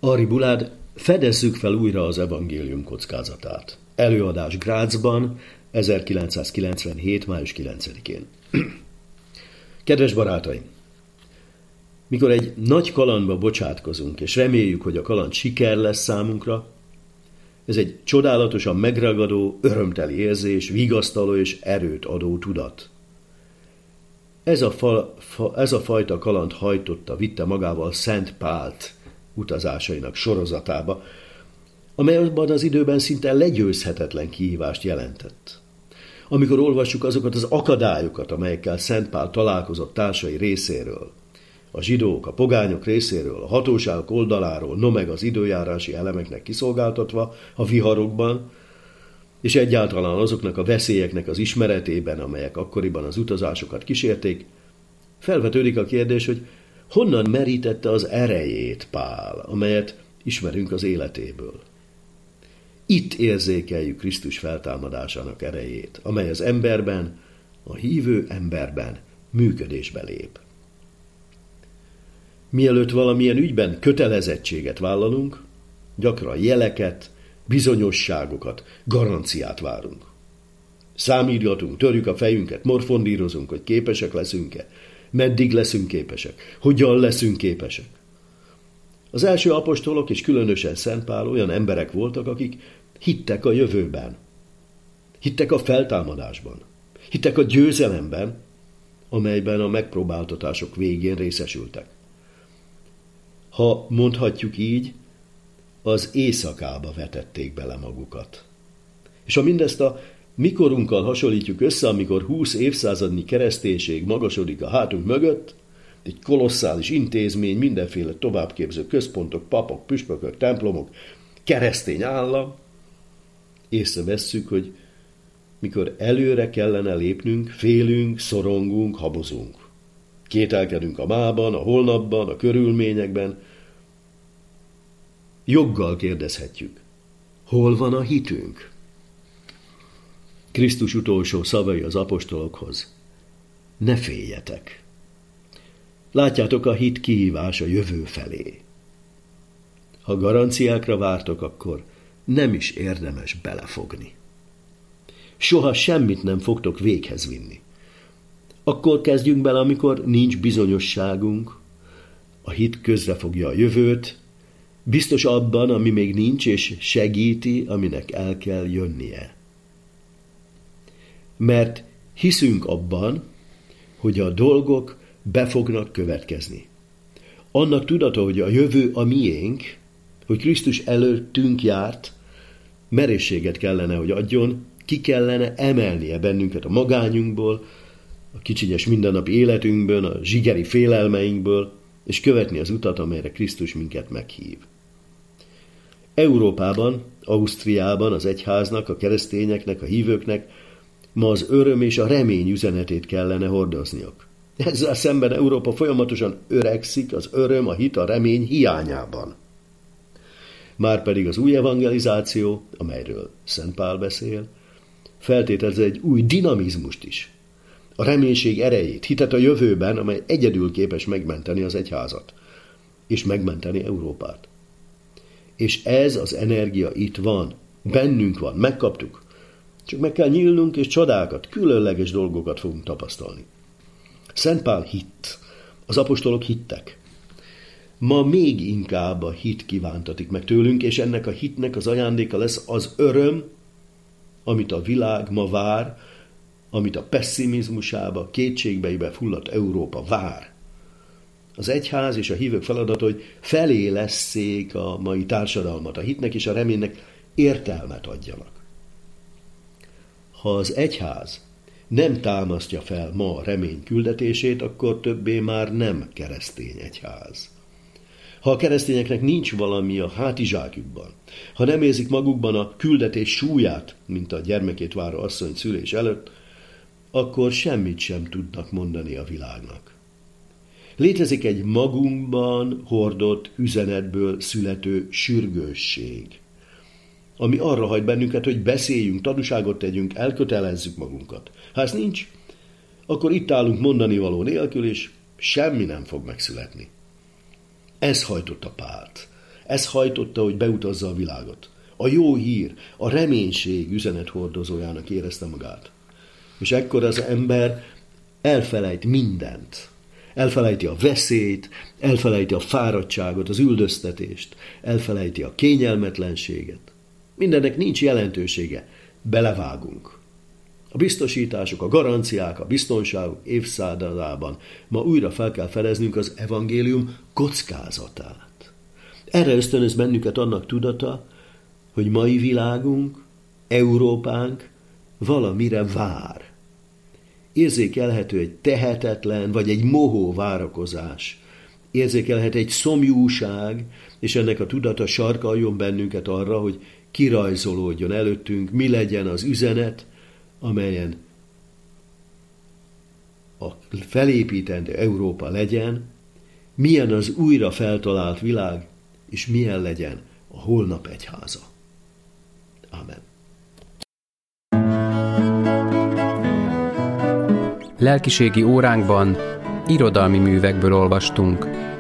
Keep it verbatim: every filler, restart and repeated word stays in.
Ari Bulád, fedezzük fel újra az evangélium kockázatát. Előadás Grazban, ezerkilencszázkilencvenhét. május kilencedikén. Kedves barátaim! Mikor egy nagy kalandba bocsátkozunk, és reméljük, hogy a kaland siker lesz számunkra, ez egy csodálatosan megragadó, örömteli érzés, vigasztaló és erőt adó tudat. Ez a, fa, fa, ez a fajta kaland hajtotta, vitte magával Szent Pált utazásainak sorozatába, amely abban az időben szinte legyőzhetetlen kihívást jelentett. Amikor olvassuk azokat az akadályokat, amelyekkel Szent Pál találkozott társai részéről, a zsidók, a pogányok részéről, a hatóságok oldaláról, no meg az időjárási elemeknek kiszolgáltatva a viharokban, és egyáltalán azoknak a veszélyeknek az ismeretében, amelyek akkoriban az utazásokat kísérték, felvetődik a kérdés, hogy honnan merítette az erejét Pál, amelyet ismerünk az életéből. Itt érzékeljük Krisztus feltámadásának erejét, amely az emberben, a hívő emberben működésbe lép. Mielőtt valamilyen ügyben kötelezettséget vállalunk, gyakran jeleket, bizonyosságokat, garanciát várunk. Számítgatunk, törjük a fejünket, morfondírozunk, hogy képesek leszünk-e, meddig leszünk képesek, hogyan leszünk képesek. Az első apostolok és különösen Szent Pál olyan emberek voltak, akik hittek a jövőben, hittek a feltámadásban, hittek a győzelemben, amelyben a megpróbáltatások végén részesültek. Ha mondhatjuk így, az éjszakába vetették bele magukat. És ha mindezt a mikorunkkal hasonlítjuk össze, amikor húsz évszázadnyi kereszténység magasodik a hátunk mögött, egy kolosszális intézmény, mindenféle továbbképző központok, papok, püspökök, templomok, keresztény állam, észrevesszük, hogy mikor előre kellene lépnünk, félünk, szorongunk, habozunk. Kételkedünk a mában, a holnapban, a körülményekben. Joggal kérdezhetjük, hol van a hitünk? Krisztus utolsó szavai az apostolokhoz. Ne féljetek! Látjátok, a hit kihívás a jövő felé. Ha garanciákra vártok, akkor nem is érdemes belefogni. Soha semmit nem fogtok véghez vinni. Akkor kezdjünk bele, amikor nincs bizonyosságunk, a hit közrefogja a jövőt, biztos abban, ami még nincs, és segíti, aminek el kell jönnie. Mert hiszünk abban, hogy a dolgok be fognak következni. Annak tudata, hogy a jövő a miénk, hogy Krisztus előttünk járt, merészséget kellene, hogy adjon, ki kellene emelnie bennünket a magányunkból, a kicsinyes mindennapi életünkből, a zsigeri félelmeinkből, és követni az utat, amelyre Krisztus minket meghív. Európában, Ausztriában az egyháznak, a keresztényeknek, a hívőknek ma az öröm és a remény üzenetét kellene hordozniuk. Ezzel szemben Európa folyamatosan öregszik az öröm, a hit, a remény hiányában. Márpedig az új evangelizáció, amelyről Szent Pál beszél, feltételez egy új dinamizmust is. A reménység erejét, hitet a jövőben, amely egyedül képes megmenteni az egyházat, és megmenteni Európát. És ez az energia itt van, bennünk van, megkaptuk. Csak meg kell nyílnunk, és csodákat, különleges dolgokat fogunk tapasztalni. Szent Pál hitt, az apostolok hittek. Ma még inkább a hit kívántatik meg tőlünk, és ennek a hitnek az ajándéka lesz az öröm, amit a világ ma vár, amit a pessimizmusába, kétségbeibe fulladt Európa vár. Az egyház és a hívők feladata, hogy felélesszék a mai társadalmat, a hitnek és a reménynek értelmet adjanak. Ha az egyház nem támasztja fel ma a remény küldetését, akkor többé már nem keresztény egyház. Ha a keresztényeknek nincs valami a hátizsákjukban, ha nem érzik magukban a küldetés súlyát, mint a gyermekét váró asszony szülés előtt, akkor semmit sem tudnak mondani a világnak. Létezik egy magunkban hordott üzenetből születő sürgősség, ami arra hagy bennünket, hogy beszéljünk, tanúságot tegyünk, elkötelezzük magunkat. Ha ez nincs, akkor itt állunk mondani való nélkül, és semmi nem fog megszületni. Ez hajtotta Pált. Ez hajtotta, hogy beutazza a világot. A jó hír, a reménység üzenethordozójának érezte magát. És ekkor az ember elfelejt mindent. Elfelejti a veszélyt, elfelejti a fáradtságot, az üldöztetést, elfelejti a kényelmetlenséget. Mindennek nincs jelentősége. Belevágunk. A biztosítások, a garanciák, a biztonságok évszázadában ma újra fel kell fedeznünk az evangélium kockázatát. Erre ösztönöz bennünket annak tudata, hogy mai világunk, Európánk valamire vár. Érzékelhető egy tehetetlen, vagy egy mohó várakozás. Érzékelhető egy szomjúság, és ennek a tudata sarkaljon bennünket arra, hogy kirajzolódjon előttünk, mi legyen az üzenet, amelyen a felépítendő Európa legyen, milyen az újra feltalált világ, és milyen legyen a holnap egyháza. Amen. Lelkiségi óránkban irodalmi művekből olvastunk.